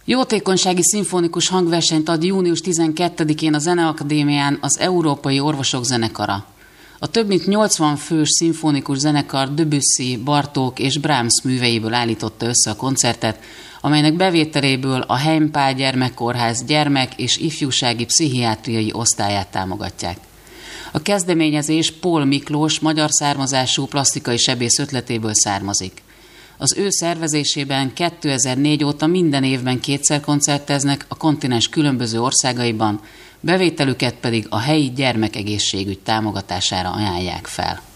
Jótékonysági szimfonikus hangversenyt ad június 12-én a Zeneakadémián az Európai Orvosok Zenekara. A több mint 80 fős szimfonikus zenekar Debussy, Bartók és Brahms műveiből állította össze a koncertet, amelynek bevételéből a Heimpál Gyermekkórház gyermek- és ifjúsági pszichiátriai osztályát támogatják. A kezdeményezés Pól Miklós magyar származású plastikai sebész ötletéből származik. Az ő szervezésében 2004 óta minden évben kétszer koncerteznek a kontinens különböző országaiban, bevételüket pedig a helyi gyermekegészségügy támogatására ajánlják fel.